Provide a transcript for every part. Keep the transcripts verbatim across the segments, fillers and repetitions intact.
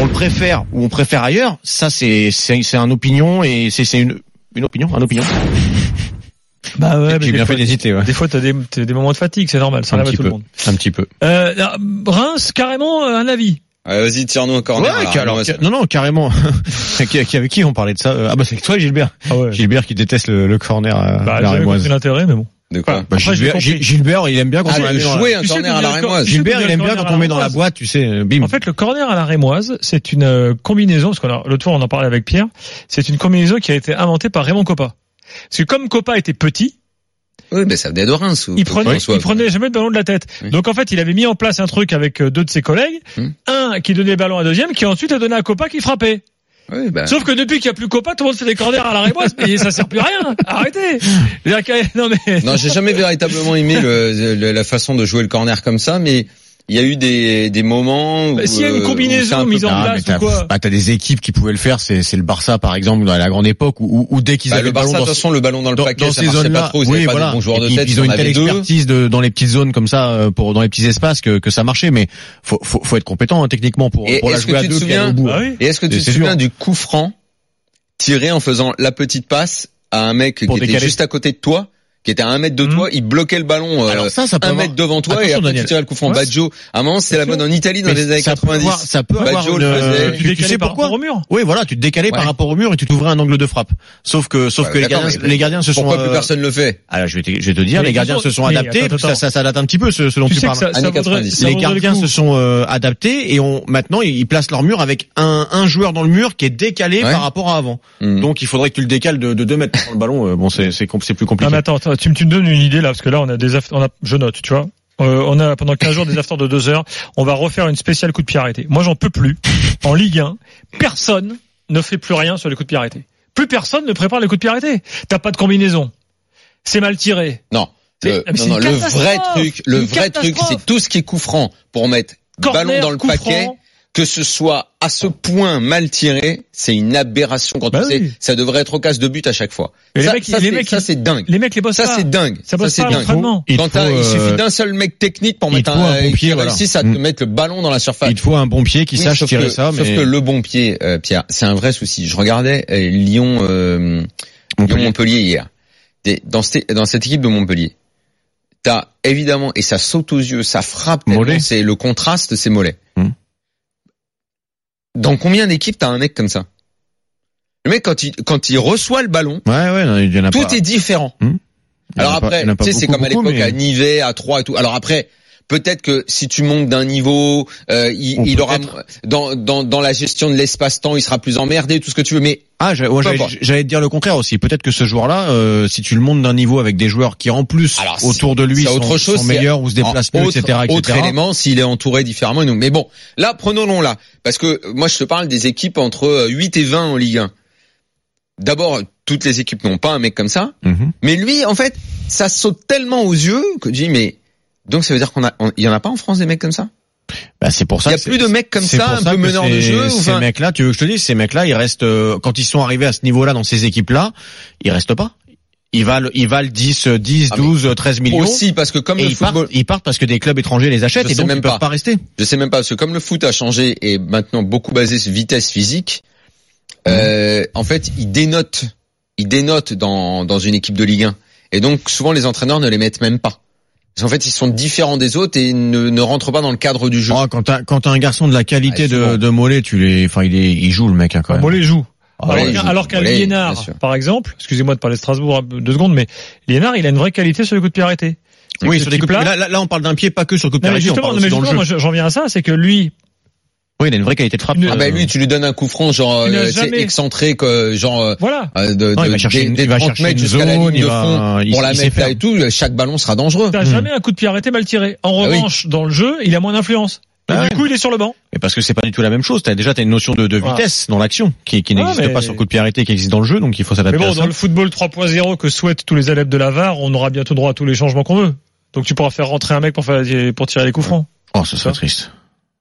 on le préfère ou on préfère ailleurs, ça c'est c'est c'est un opinion et c'est c'est une une opinion, un opinion. Bah ouais, j'ai bien fait d'hésiter. Ouais. Des fois, t'as des, t'as des moments de fatigue, c'est normal, ça arrive à tout peu, le monde. Un petit peu. Euh, Reims, carrément, un avis. Ouais, vas-y, tire-nous un corner. Ouais, là, alors, alors, non, non, carrément. Avec qui on parlait de ça? Ah bah c'est toi, Gilbert. Ah ouais. Gilbert qui déteste le, le corner à bah, la Rémoise. C'est l'intérêt, mais bon. De quoi? Bah, Gilbert, Gilbert, il aime bien quand ah, on met jouer la... un corner à la Rémoise. Gilbert, il aime bien quand on met dans la boîte, tu sais, bim. En fait, le corner à la Rémoise, c'est une euh, combinaison, parce que l'autre fois on en parlait avec Pierre, c'est une combinaison qui a été inventée par Raymond Coppa. Parce que comme Coppa était petit, oui, ben ça venait de Reims. Il prenait, il prenait jamais le ballon de la tête. Oui. Donc en fait, il avait mis en place un truc avec deux de ses collègues, hum. un qui donnait le ballon à un deuxième, qui ensuite a donné à Coppa qui frappait. Oui, bah. Sauf que depuis qu'il n'y a plus Coppa, tout le monde fait des corners à la Rémoise, mais ça sert plus à rien. Arrêtez. Non mais. Non, j'ai jamais véritablement aimé le, le, la façon de jouer le corner comme ça, mais. Il y a eu des des moments où bah, s'il y a une combinaison euh, mise en ah, place ou quoi. Bah t'as des équipes qui pouvaient le faire, c'est c'est le Barça par exemple dans la grande époque où où dès qu'ils bah, avaient le Barça de toute façon le ballon dans le dans, paquet dans ça ces marchait zones-là, pas trop, ils oui, avaient voilà. pas des bons joueurs de tête, ils ont une telle expertise de dans les petites zones comme ça pour dans les petits espaces que que ça marchait, mais faut faut faut être compétent hein, techniquement pour et pour la jouer à deux souviens, au bout. Ah oui. Et est-ce que tu te souviens du coup franc tiré en faisant la petite passe à un mec qui était juste à côté de toi? Qui était à un mètre de toi, mmh. il bloquait le ballon euh, ça, ça un avoir... mètre devant toi. Attention, et après Daniel. Tu tirais le coup franc. Ouais. Baggio, à un moment c'était la mode en Italie dans mais les années ça quatre-vingt-dix. Peut avoir, ça peut Baggio avoir le faisait. Une... Tu, tu sais pourquoi? Au mur. Oui, voilà, tu te décalais ouais. par rapport au mur et tu t'ouvrais un angle de frappe. Sauf que, sauf ouais, que les gardiens, les gardiens se pourquoi sont. Pourquoi plus personne le fait? Alors je vais te, je vais te dire, mais les gardiens se sont adaptés. Attends, attends. Ça, ça, ça date un petit peu ce, ce dont tu, tu parles. Ça, ça voudrait, les gardiens se sont euh, adaptés et on maintenant ils placent leur mur avec un un joueur dans le mur qui est décalé par rapport à avant. Donc il faudrait que tu le décales de deux mètres sur le ballon. Bon, c'est c'est c'est plus compliqué. Non mais attends, tu me donnes une idée là parce que là on a des on a, je note, tu vois. Euh, on a pendant quinze jours des afters de deux heures. On va refaire une spéciale coup de pied arrêté. Moi, j'en peux plus. En Ligue un, personne ne fait plus rien sur les coups de pied arrêtés. Plus personne ne prépare les coups de pied arrêtés. T'as pas de combinaison. C'est mal tiré. Non. Le, non, non, le vrai truc, le vrai truc, c'est tout ce qui est coup franc pour mettre corner, ballon dans le paquet. Franc. Que ce soit à ce point mal tiré, c'est une aberration quand bah tu oui. sais, ça devrait être au casse de but à chaque fois. Mais ça, les mecs, ça, les c'est, mecs, ça c'est dingue. Les mecs les bossent ça pas. c'est dingue. Ça, ça c'est dingue. Il, quand faut, euh... il suffit d'un seul mec technique pour mettre un, un bon pied, qui voilà. réussisse à te mmh. mettre le ballon dans la surface. Il te faut un bon pied qui oui, sache tirer que, ça. Sauf mais... que le bon pied, euh, Pierre, c'est un vrai souci. Je regardais euh, Lyon, euh, Montpellier. Lyon Montpellier hier. Dans cette, dans cette équipe de Montpellier, t'as évidemment et ça saute aux yeux, ça frappe. Tellement, c'est le contraste, c'est Mollet. Mmh. Dans combien d'équipes t'as un mec comme ça? Le mec quand il quand il reçoit le ballon, ouais ouais, non, il y en a tout pas. est différent. Hum Alors après, tu sais c'est comme à l'époque mais... à Nivelles, à Troyes et tout. Alors après, peut-être que si tu montes d'un niveau, euh, il, il aura dans dans dans la gestion de l'espace-temps, il sera plus emmerdé, tout ce que tu veux. Mais ah, ouais, j'allais, j'allais te dire le contraire aussi. Peut-être que ce joueur-là, euh, si tu le montes d'un niveau avec des joueurs qui en plus alors, autour de lui sont, autre chose, sont meilleurs ou se déplacent mieux, autre, et cetera, et cetera. Autre élément, s'il est entouré différemment. Mais bon, là, prenons-le là, parce que moi, je te parle des équipes entre huit et vingt en Ligue un. D'abord, toutes les équipes n'ont pas un mec comme ça, mm-hmm. mais lui, en fait, ça saute tellement aux yeux que je dis mais donc ça veut dire qu'on a, il y en a pas en France des mecs comme ça? Bah c'est pour ça. Il y a plus de mecs comme ça, un peu meneurs de jeu. Ces enfin... mecs-là, tu veux que je te dise, ces mecs-là, ils restent euh, quand ils sont arrivés à ce niveau-là dans ces équipes-là, ils restent pas. Ils valent, ils valent dix, dix, ah douze, treize millions. Aussi parce que comme le ils football, partent, ils partent parce que des clubs étrangers les achètent je et donc ils pas. peuvent pas rester. Je sais même pas parce que comme le foot a changé et maintenant beaucoup basé sur vitesse physique, mmh. euh, en fait, ils dénotent, ils dénotent dans dans une équipe de Ligue un et donc souvent les entraîneurs ne les mettent même pas. Parce qu'en fait, ils sont différents des autres et ne, ne rentrent pas dans le cadre du jeu. Oh, quand t'as, quand t'as un garçon de la qualité ah, de, de Mollet, tu les, enfin, il est, il joue le mec, hein, quand même. Mollet joue. Ah, alors, ouais, qu'un, alors qu'un Mollet, Liénard, par exemple, excusez-moi de parler de Strasbourg deux secondes, mais Liénard, il a une vraie qualité sur les coups de pied arrêtés. C'est oui, sur les coups de pied. Là, là, on parle d'un pied, pas que sur le coup de pied arrêté. Justement, non, mais justement, moi, j'en viens à ça, c'est que lui, oui, il a une vraie qualité de frappe. Ah bah lui, tu lui donnes un coup franc, genre euh, jamais... excentré, que, genre voilà. Euh, de, non, de, il va chercher, des, il va chercher mètres jusqu'à zone, la ligne de va, fond il, pour il, la il mettre là et tout. Chaque ballon sera dangereux. T'as mmh. jamais un coup de pied arrêté mal tiré. En revanche, ah oui. dans le jeu, il a moins d'influence. Ah du ouais. coup, il est sur le banc. Et parce que c'est pas du tout la même chose. T'as déjà t'as une notion de, de vitesse ah. dans l'action qui, qui n'existe ah, mais... pas sur le coup de pied arrêté, qui existe dans le jeu, donc il faut s'adapter. Mais bon, à ça. dans le football trois point zéro que souhaitent tous les adeptes de la V A R, on aura bientôt droit à tous les changements qu'on veut. Donc tu pourras faire rentrer un mec pour faire pour tirer les coups francs. Oh, ça serait triste.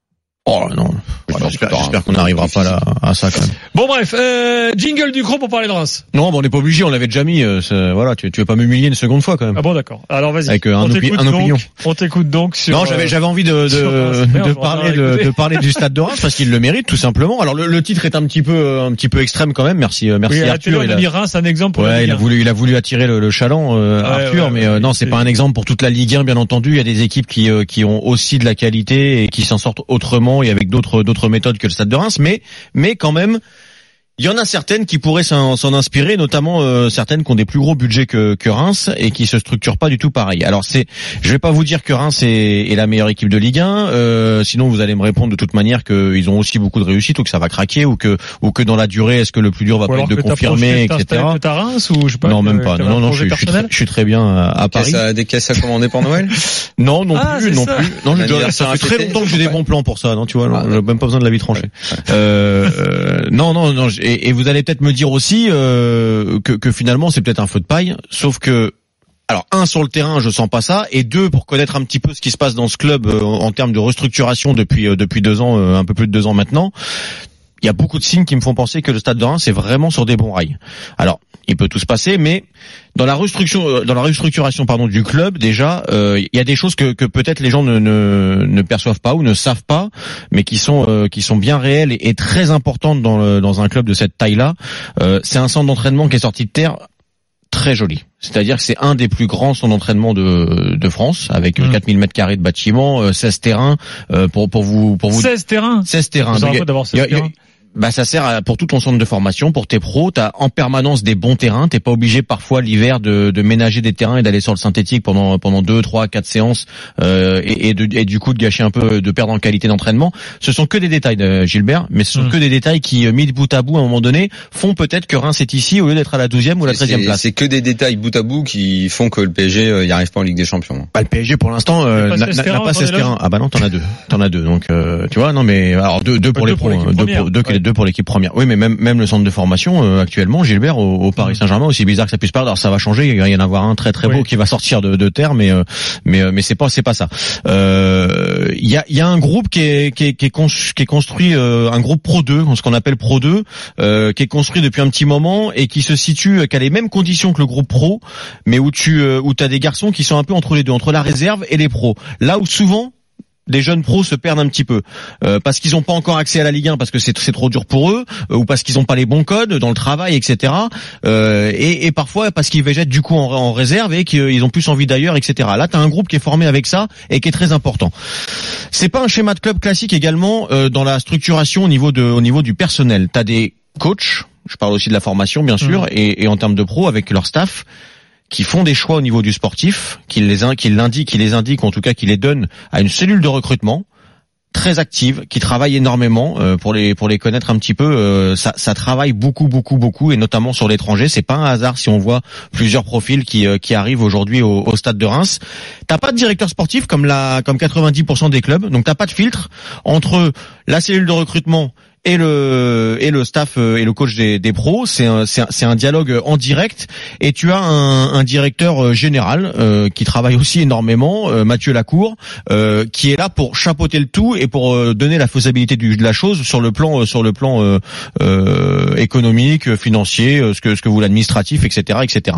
Oh non, voilà, j'espère, j'espère qu'on n'arrivera pas là, à ça quand même. Bon bref, euh, jingle du Cros pour parler de Reims. Non, bon, on n'est pas obligé, on l'avait déjà mis. Euh, voilà, tu, tu veux pas m'humilier une seconde fois quand même. Ah bon, d'accord. Alors vas-y. Avec euh, un, opi- un donc, opinion. On t'écoute donc sur. Non, j'avais j'avais envie de de, de, de parler de, de parler du Stade de Reims parce qu'il le mérite tout simplement. Alors le, le titre est un petit peu un petit peu extrême quand même. Merci merci oui, Arthur. Il a mis Reims un exemple pour ouais, la Ligue il a voulu il a voulu attirer le, le chaland euh, ouais, Arthur, ouais, mais euh, non, c'est, c'est pas un exemple pour toute la Ligue un bien entendu. Il y a des équipes qui euh, qui ont aussi de la qualité et qui s'en sortent autrement et avec d'autres d'autres méthodes que le Stade de Reims, mais mais quand même il y en a certaines qui pourraient s'en, s'en inspirer, notamment euh, certaines qui ont des plus gros budgets que, que Reims et qui se structurent pas du tout pareil. Alors c'est, je vais pas vous dire que Reims est, est la meilleure équipe de Ligue un, euh, sinon vous allez me répondre de toute manière qu'ils ont aussi beaucoup de réussite ou que ça va craquer ou que ou que dans la durée est-ce que le plus dur va pas être de confirmer, et cetera. Que Reims ou je sais pas, non même pas, non non, je, je, suis très, je suis très bien à, à Paris. Caisse à, des caisses à commander pour Noël? Non non ah, plus, non ça. plus. Non, je, ça fait très longtemps que j'ai des bons plans pour ça, non tu vois, ah, j'ai même pas besoin de la vie tranchée. Euh, euh, non non non, et, et vous allez peut-être me dire aussi euh, que, que finalement c'est peut-être un feu de paille, sauf que alors un sur le terrain je sens pas ça, et deux pour connaître un petit peu ce qui se passe dans ce club euh, en termes de restructuration depuis euh, depuis deux ans, euh, un peu plus de deux ans maintenant. Il y a beaucoup de signes qui me font penser que le Stade de Reims est vraiment sur des bons rails. Alors, il peut tout se passer, mais dans la restructuration, dans la restructuration pardon du club, déjà, euh, il y a des choses que, que peut-être les gens ne, ne, ne perçoivent pas ou ne savent pas, mais qui sont euh, qui sont bien réelles et, et très importantes dans le, dans un club de cette taille-là. Euh, c'est un centre d'entraînement qui est sorti de terre très joli. C'est-à-dire que c'est un des plus grands centres d'entraînement de, de France, avec mmh. quatre mille mètres carrés de bâtiments, seize terrains, euh, pour, pour vous, pour vous. seize terrains? seize terrains. Ça va d'avoir seize terrains. Bah ça sert à, pour tout ton centre de formation, pour tes pros, t'as en permanence des bons terrains, t'es pas obligé parfois l'hiver de, de ménager des terrains et d'aller sur le synthétique pendant pendant deux, trois, quatre séances euh, et, et, de, et du coup de gâcher un peu, de perdre en qualité d'entraînement. Ce sont que des détails, de Gilbert, mais ce sont mmh. que des détails qui mis bout à bout à un moment donné font peut-être que Reims est ici au lieu d'être à la douzième ou la treizième place. C'est que des détails bout à bout qui font que le P S G euh, y arrive pas en Ligue des Champions. Bah le P S G pour l'instant euh, n'a, n'a pas seize terrains. Ah bah non, t'en as deux, t'en as deux. Donc euh, tu vois, non mais alors deux deux pour deux les pros, deux pour deux, ouais. deux pour l'équipe première. Oui, mais même même le centre de formation euh, actuellement, Gilbert au, au Paris Saint-Germain, aussi bizarre que ça puisse paraître, alors ça va changer, il va y en avoir un très très beau oui. qui va sortir de, de terre, mais euh, mais euh, mais c'est pas c'est pas ça. Il euh, y a il y a un groupe qui est qui est qui est, cons, qui est construit, euh, un groupe Pro deux, ce qu'on appelle Pro deux, euh, qui est construit depuis un petit moment et qui se situe, qui a les mêmes conditions que le groupe Pro, mais où tu euh, où t'as des garçons qui sont un peu entre les deux, entre la réserve et les pros. Là où souvent des jeunes pros se perdent un petit peu euh, parce qu'ils n'ont pas encore accès à la Ligue un, parce que c'est, c'est trop dur pour eux, euh, ou parce qu'ils n'ont pas les bons codes dans le travail, et cetera. Euh, et, et parfois parce qu'ils végètent du coup en, en réserve et qu'ils ont plus envie d'ailleurs, et cetera. Là, t'as un groupe qui est formé avec ça et qui est très important. C'est pas un schéma de club classique également euh, dans la structuration au niveau de, au niveau du personnel. T'as des coachs, je parle aussi de la formation bien sûr, mmh. et, et en termes de pros avec leur staff, qui font des choix au niveau du sportif, qui les qui l'indiquent, qui les indiquent, en tout cas qui les donnent à une cellule de recrutement très active, qui travaille énormément euh, pour les pour les connaître un petit peu. Euh, ça, ça travaille beaucoup beaucoup beaucoup et notamment sur l'étranger. C'est pas un hasard si on voit plusieurs profils qui euh, qui arrivent aujourd'hui au, au Stade de Reims. T'as pas de directeur sportif comme la comme quatre-vingt-dix pour cent des clubs, donc t'as pas de filtre entre la cellule de recrutement et le et le staff et le coach des, des pros. C'est un, c'est un c'est un dialogue en direct, et tu as un, un directeur général euh, qui travaille aussi énormément, euh, Mathieu Lacour, euh, qui est là pour chapeauter le tout et pour euh, donner la faisabilité du, de la chose sur le plan euh, sur le plan euh, euh, économique, financier, euh, ce que ce que vous l'administratif, et cetera, et cetera.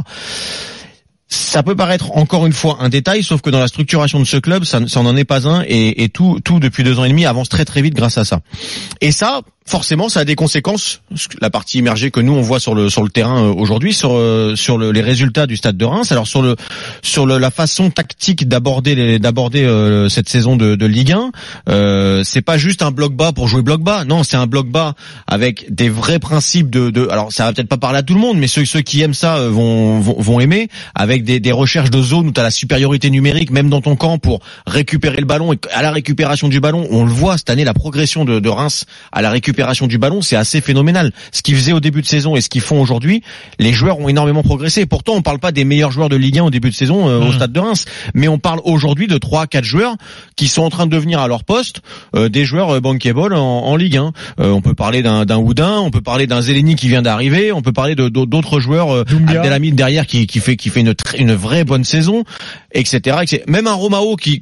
Ça peut paraître encore une fois un détail, sauf que dans la structuration de ce club, ça, ça n'en est pas un, et, et tout, tout depuis deux ans et demi avance très très vite grâce à ça. Et ça, forcément, ça a des conséquences. La partie immergée que nous on voit sur le sur le terrain aujourd'hui, sur sur le, les résultats du Stade de Reims. Alors sur le sur le, la façon tactique d'aborder les, d'aborder euh, cette saison de, de Ligue un, euh, c'est pas juste un bloc bas pour jouer bloc bas. Non, c'est un bloc bas avec des vrais principes de, de alors ça va peut-être pas parler à tout le monde, mais ceux ceux qui aiment ça vont vont, vont aimer, avec des, des recherches de zones où tu as la supériorité numérique même dans ton camp pour récupérer le ballon, et à la récupération du ballon, on le voit cette année, la progression de, de Reims à la récupération du ballon, c'est assez phénoménal. Ce qu'ils faisaient au début de saison et ce qu'ils font aujourd'hui, les joueurs ont énormément progressé. Et pourtant, on parle pas des meilleurs joueurs de Ligue un au début de saison euh, mmh. au Stade de Reims, mais on parle aujourd'hui de trois quatre joueurs qui sont en train de devenir à leur poste euh, des joueurs euh, bankable en, en Ligue un. Euh, on peut parler d'un, d'un Houdin, on peut parler d'un Zeleny qui vient d'arriver, on peut parler de, d'autres joueurs, euh, Abdelhamid derrière qui, qui fait qui fait une, une vraie bonne saison, et cetera, et cetera. Même un Romao qui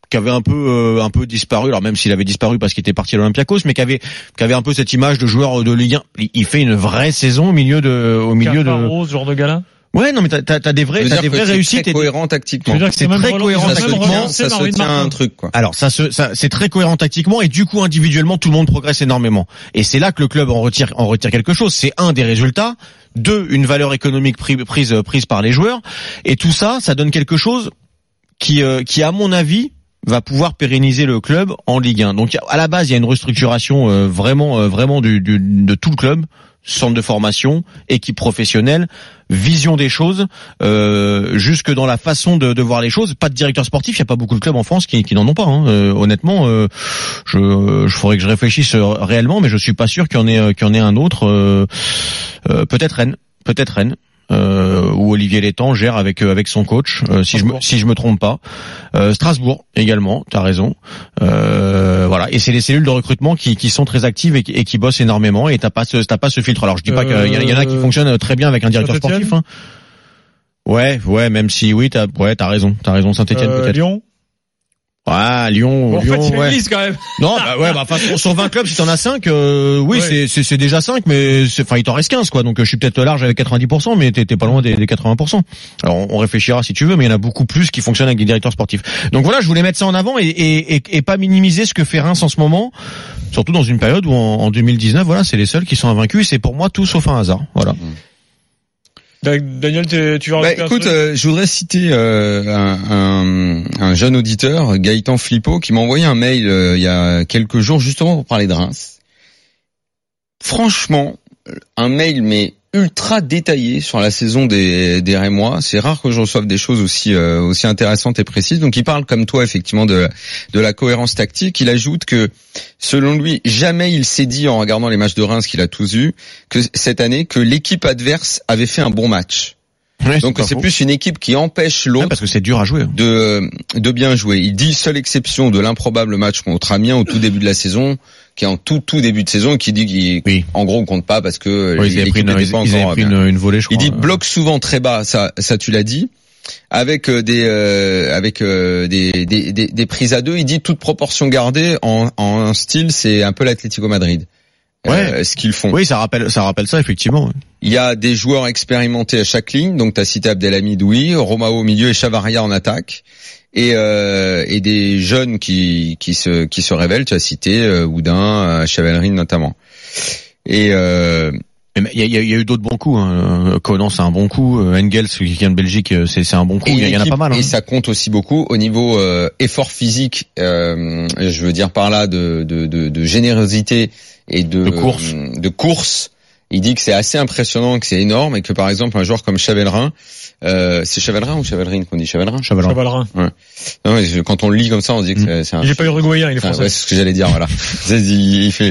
qui avait un peu euh, un peu disparu, alors même s'il avait disparu parce qu'il était parti à l'Olympiakos, mais qui avait qui avait un peu cette image de joueur de Ligue un. Il fait une vraie saison au milieu de au milieu Cafaro, de ce genre de gars-là. Ouais, non, mais t'as, t'as, t'as des vrais, t'as des vraies réussites. C'est très cohérent tactiquement. C'est très cohérent tactiquement. Ça se tient un truc, quoi. Alors, ça se, ça, c'est très cohérent tactiquement et du coup, individuellement, tout le monde progresse énormément. Et c'est là que le club en retire, en retire quelque chose. C'est un des résultats. Deux, une valeur économique prise, prise, prise par les joueurs. Et tout ça, ça donne quelque chose qui, euh, qui, à mon avis, va pouvoir pérenniser le club en Ligue un. Donc, à la base, il y a une restructuration, euh, vraiment, euh, vraiment du, du, de tout le club. Centre de formation, équipe professionnelle, vision des choses, euh, jusque dans la façon de, de voir les choses. Pas de directeur sportif, il y a pas beaucoup de clubs en France qui, qui n'en ont pas. Hein. Euh, honnêtement, euh, je, je faudrait que je réfléchisse réellement, mais je suis pas sûr qu'il y en ait, qu'il y en ait un autre. Euh, euh, peut-être Rennes, peut-être Rennes. Euh, où Olivier Létang gère avec euh, avec son coach, euh, si je me si je me trompe pas. Euh, Strasbourg également, t'as raison. Euh, voilà, et c'est les cellules de recrutement qui qui sont très actives et qui, et qui bossent énormément. Et t'as pas ce t'as pas ce filtre. Alors je dis pas euh, qu'il y, y en a qui fonctionnent très bien avec un directeur sportif. Hein. Ouais, ouais, même si oui, t'as ouais t'as raison, t'as raison. Saint-Étienne euh, peut-être. Lyon. Ah, Lyon, bon, Lyon, en fait, ouais. Liste, quand même. Non, bah ouais, bah enfin sur vingt clubs, si t'en as cinq, euh, oui, ouais. c'est, c'est c'est déjà cinq, mais c'est, enfin il t'en reste quinze quoi. Donc je suis peut-être large avec quatre-vingt-dix pour cent, mais t'es, t'es pas loin des, des quatre-vingts pour cent. Alors on, on réfléchira si tu veux, mais il y en a beaucoup plus qui fonctionnent avec des directeurs sportifs. Donc voilà, je voulais mettre ça en avant et et et, et pas minimiser ce que fait Reims en ce moment, surtout dans une période où en, en deux mille dix-neuf, voilà, c'est les seuls qui sont invaincus. C'est pour moi tout sauf un hasard. Voilà. Mmh. Daniel, tu vas bah, écoute, euh, je voudrais citer euh, un, un, un jeune auditeur, Gaëtan Flippo, qui m'a envoyé un mail euh, il y a quelques jours justement pour parler de Reims. Franchement, un mail mais ultra détaillé sur la saison des, des Rémois. C'est rare que je reçoive des choses aussi euh, aussi intéressantes et précises. Donc il parle comme toi effectivement de de la cohérence tactique. Il ajoute que selon lui, jamais il s'est dit en regardant les matchs de Reims qu'il a tous vus que cette année que l'équipe adverse avait fait un bon match. Ouais, donc c'est, c'est plus une équipe qui empêche l'autre ouais, parce que c'est dur à jouer de de bien jouer. Il dit seule exception de l'improbable match contre Amiens au tout début de la saison, qui est en tout tout début de saison et qui dit qu'il oui. en gros on compte pas parce que oui, l'équipe n'était pas ils encore pris une, une volée, je crois. Il dit bloque souvent très bas, ça ça tu l'as dit, avec des euh, avec euh, des, des des des prises à deux. Il dit toute proportion gardée en en style, c'est un peu l'Atlético Madrid. Ouais, euh, ce qu'ils font. Oui, ça rappelle, ça rappelle ça effectivement. Il y a des joueurs expérimentés à chaque ligne, donc t'as cité Abdelhamid, oui, Romao au milieu et Chavaria en attaque, et euh, et des jeunes qui qui se qui se révèlent. Tu as cité euh, Oudin, Chevalry notamment. Et euh, il y a, y a eu d'autres bons coups. Hein. Conan, c'est un bon coup. Engels, qui vient de Belgique, c'est, c'est un bon coup. Il y, y en a pas mal. Hein. Et ça compte aussi beaucoup au niveau euh, effort physique. Euh, je veux dire par là de de de, de générosité et de de course. Euh, de course. Il dit que c'est assez impressionnant, que c'est énorme et que par exemple un joueur comme Chavelrin, euh, c'est Chavelrin ou Chavelrin qu'on dit Chavelrin Chavelrin. Chavelrin. Ouais. Non, mais quand on le lit comme ça, on se dit que c'est, c'est un. Il est pas uruguayen, il est français. Ah, ouais, c'est ce que j'allais dire, voilà. il fait.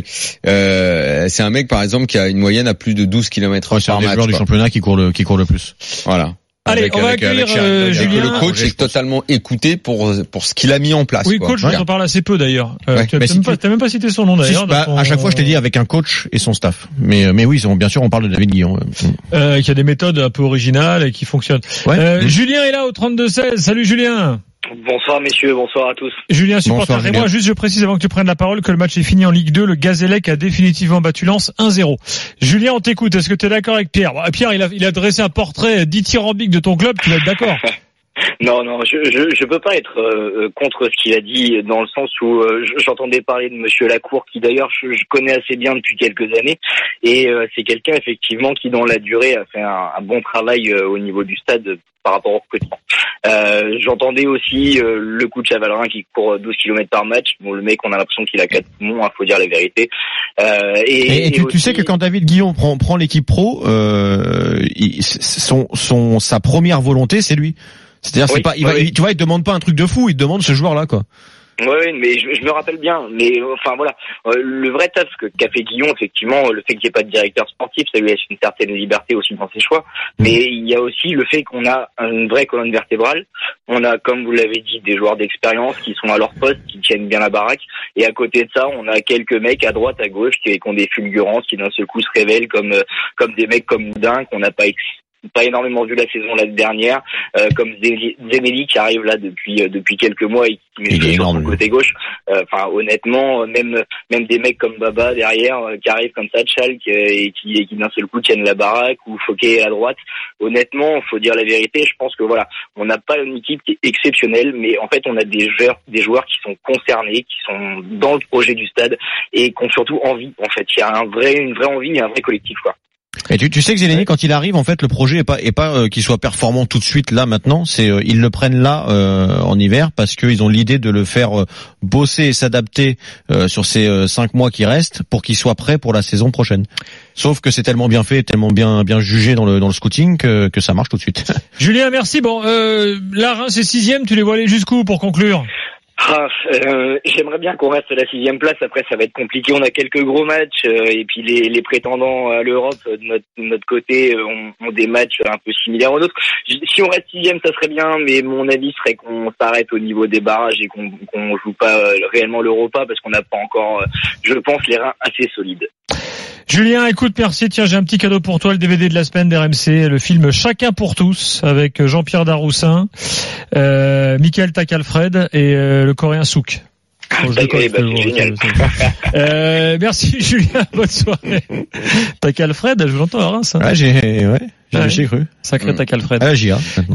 Euh, c'est un mec par exemple qui a une moyenne à plus de douze kilomètres ouais, par match. C'est un des joueurs du championnat qui court le qui court le plus. Voilà. Allez, avec, on va avec, accueillir avec, euh, avec, Julien. Le coach est totalement écouté pour pour ce qu'il a mis en place. Oui, quoi. coach, je t'en parle assez peu d'ailleurs. Euh, ouais, tu as même, si pas, tu... même pas cité son nom d'ailleurs. Si, bah, ton... À chaque fois, je t'ai dit avec un coach et son staff. Mais mais oui, bien sûr, on parle de David Guillon. Euh, qui a des méthodes un peu originales et qui fonctionnent. Ouais. Euh, mmh. Julien est là au trente-deux seize. Salut Julien. Bonsoir messieurs, bonsoir à tous. Julien, supporter et moi, juste je précise avant que tu prennes la parole que le match est fini en Ligue deux, le Gazélec a définitivement battu Lens un zéro. Julien, on t'écoute, est-ce que tu es d'accord avec Pierre? Pierre, il a, il a dressé un portrait dithyrambique de ton club, tu vas être d'accord? Non, non, je je, je peux pas être euh, contre ce qu'il a dit dans le sens où euh, j'entendais parler de Monsieur Lacour, qui d'ailleurs je, je connais assez bien depuis quelques années, et euh, c'est quelqu'un effectivement qui dans la durée a fait un, un bon travail euh, au niveau du stade par rapport au recrutement. Euh, j'entendais aussi euh, le coup de Chavalrin qui court douze kilomètres par match. Bon, le mec, on a l'impression qu'il a quatre poumons, hein, faut dire la vérité. Euh, et, et, et tu, aussi... tu sais que quand David Guillon prend, prend l'équipe pro, euh, il, son, son, sa première volonté, c'est lui. C'est-à-dire, oui, c'est pas, il va, oui. il, tu vois, il demande pas un truc de fou, il demande ce joueur-là, quoi. Oui, mais je, je me rappelle bien. Mais enfin voilà, euh, le vrai taf que qu'a fait Guillon, effectivement, le fait qu'il n'y ait pas de directeur sportif, ça lui laisse une certaine liberté aussi dans ses choix. Mmh. Mais il y a aussi le fait qu'on a une vraie colonne vertébrale. On a, comme vous l'avez dit, des joueurs d'expérience qui sont à leur poste, qui tiennent bien la baraque. Et à côté de ça, on a quelques mecs à droite, à gauche, qui, qui ont des fulgurances, qui d'un seul coup se révèlent comme comme des mecs comme Moudin qu'on n'a pas ex- pas énormément vu la saison l'année dernière, euh, comme Zemeli qui arrive là depuis euh, depuis quelques mois et qui met sur son côté gauche. Enfin, euh, honnêtement, même même des mecs comme Baba derrière euh, qui arrivent comme ça de Schalke euh, et qui et qui d'un seul coup tiennent la baraque, ou Fouquet à droite. Honnêtement, faut dire la vérité. Je pense que voilà, on n'a pas une équipe qui est exceptionnelle, mais en fait, on a des joueurs des joueurs qui sont concernés, qui sont dans le projet du stade et qui ont surtout envie. En fait, il y a un vrai une vraie envie, il y a un vrai collectif, quoi. Et tu, tu sais que Zeleney, quand il arrive, en fait, le projet est pas est pas euh, qu'il soit performant tout de suite là maintenant. C'est euh, ils le prennent là euh, en hiver parce qu'ils ont l'idée de le faire euh, bosser et s'adapter euh, sur ces euh, cinq mois qui restent pour qu'il soit prêt pour la saison prochaine. Sauf que c'est tellement bien fait, tellement bien bien jugé dans le dans le scouting que que ça marche tout de suite. Julien, merci. Bon, euh, là, Reims est sixième. Tu les vois aller jusqu'où pour conclure? Ah, euh, j'aimerais bien qu'on reste à la sixième place. Après, ça va être compliqué. On a quelques gros matchs euh, et puis les, les prétendants à l'Europe de notre, de notre côté euh, ont, ont des matchs un peu similaires aux nôtres. Si on reste sixième, ça serait bien, mais mon avis serait qu'on s'arrête au niveau des barrages et qu'on qu'on joue pas euh, réellement l'Europa parce qu'on n'a pas encore, euh, je pense, les reins assez solides. Julien, écoute, merci. Tiens, j'ai un petit cadeau pour toi, le D V D de la semaine d'R M C, le film Chacun pour tous, avec Jean-Pierre Daroussin, euh, Michael Takalfred et euh, le Coréen Souk. Bon, je déconne, bah, c'est génial. Euh, merci Julien, bonne soirée. Takalfred, je vous l'entends à Reims. Hein. Ouais, j'ai, ouais, j'ai, ouais. j'ai cru. Sacré Takalfred. Ah, J A, maintenant.